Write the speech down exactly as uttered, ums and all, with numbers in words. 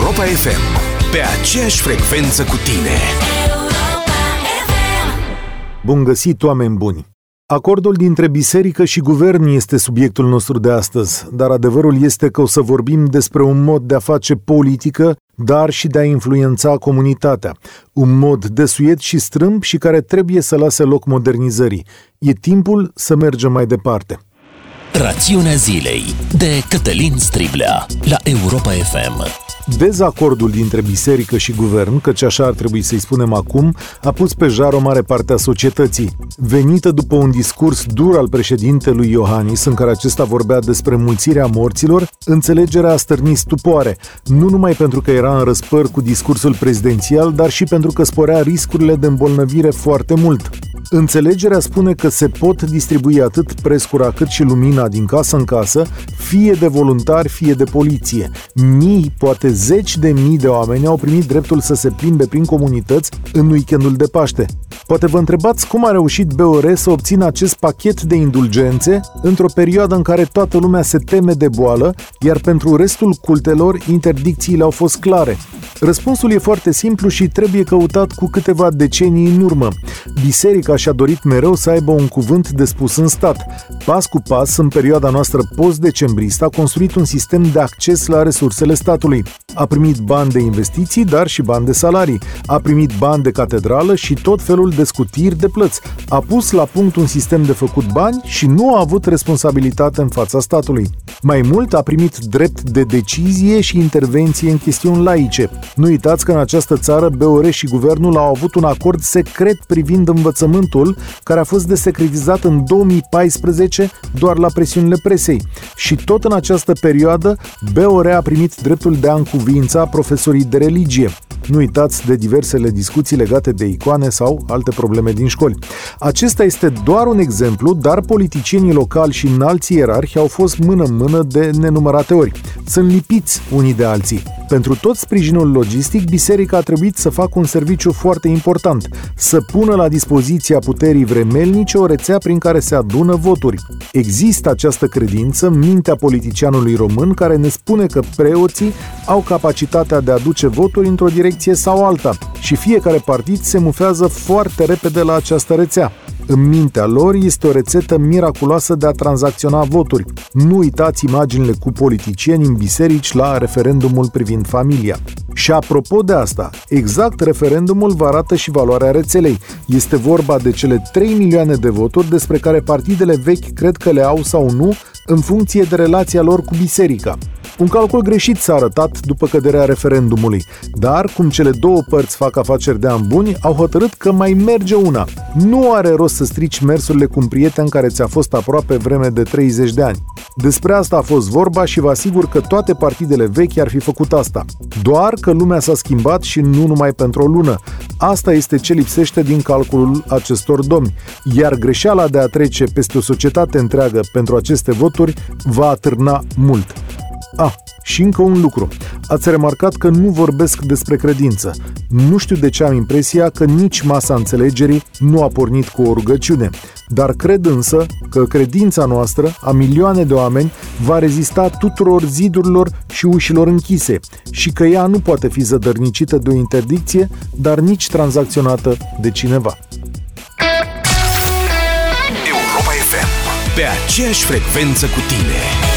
Europa F M, pe aceeași frecvență cu tine. Bun găsit, oameni buni! Acordul dintre biserică și guvern este subiectul nostru de astăzi, dar adevărul este că o să vorbim despre un mod de a face politică, dar și de a influența comunitatea. Un mod desuet și strâmb și care trebuie să lase loc modernizării. E timpul să mergem mai departe. Rațiunea zilei de Cătălin Striblea la Europa F M. Dezacordul dintre biserică și guvern, căci așa ar trebui să-i spunem acum, a pus pe jar o mare parte a societății. Venită după un discurs dur al președintelui Iohannis, în care acesta vorbea despre mulțirea morților, înțelegerea a stârnit stupoare, nu numai pentru că era în răspăr cu discursul prezidențial, dar și pentru că sporea riscurile de îmbolnăvire foarte mult. Înțelegerea spune că se pot distribui atât prescura cât și lumina din casă în casă, fie de voluntari, fie de poliție. Mii, poate zeci de mii de oameni au primit dreptul să se plimbe prin comunități în weekendul de Paște. Poate vă întrebați cum a reușit B O R să obțină acest pachet de indulgențe într-o perioadă în care toată lumea se teme de boală, iar pentru restul cultelor interdicțiile au fost clare. Răspunsul e foarte simplu și trebuie căutat cu câteva decenii în urmă. Biserica și-a dorit mereu să aibă un cuvânt de spus în stat. Pas cu pas, în perioada noastră post-decembristă, a construit un sistem de acces la resursele statului. A primit bani de investiții, dar și bani de salarii. A primit bani de catedrală și tot felul de scutiri de plăți. A pus la punct un sistem de făcut bani și nu a avut responsabilitate în fața statului. Mai mult, a primit drept de decizie și intervenție în chestiuni laice. Nu uitați că în această țară B O R și guvernul au avut un acord secret privind învățământul, care a fost desecretizat în două mii paisprezece doar la presiunile presei. Și tot în această perioadă, B O R a primit dreptul de a încuviința profesorii de religie. Nu uitați de diversele discuții legate de icoane sau alte probleme din școli. Acesta este doar un exemplu, dar politicienii locali și înalți ierarhi au fost mână-mână de nenumărate ori. Sunt lipiți unii de alții. Pentru tot sprijinul logistic, biserica a trebuit să facă un serviciu foarte important, să pună la dispoziția puterii vremelnice o rețea prin care se adună voturi. Există această credință în mintea politicianului român care ne spune că preoții au capacitatea de a aduce voturi într-o direcție sau alta și fiecare partid se mufează foarte repede la această rețea. În mintea lor este o rețetă miraculoasă de a tranzacționa voturi. Nu uitați imaginile cu politicieni în biserici la referendumul privind familia. Și apropo de asta, exact referendumul vă arată și valoarea rețelei. Este vorba de cele trei milioane de voturi despre care partidele vechi cred că le au sau nu în funcție de relația lor cu biserica. Un calcul greșit s-a arătat după căderea referendumului, dar cum cele două părți fac afaceri de ani buni, au hotărât că mai merge una. Nu are rost să strici mersurile cu un prieten care ți-a fost aproape vreme de treizeci de ani. Despre asta a fost vorba și vă asigur că toate partidele vechi ar fi făcut asta. Doar că lumea s-a schimbat și nu numai pentru o lună. Asta este ce lipsește din calculul acestor domni, iar greșeala de a trece peste o societate întreagă pentru aceste voturi va atârna mult. Ah, și încă un lucru. Ați remarcat că nu vorbesc despre credință. Nu știu de ce am impresia că nici masa înțelegerii nu a pornit cu o rugăciune. Dar cred însă că credința noastră, a milioane de oameni, va rezista tuturor zidurilor și ușilor închise și că ea nu poate fi zădărnicită de o interdicție, dar nici tranzacționată de cineva. Europa F M, pe aceeași frecvență cu tine.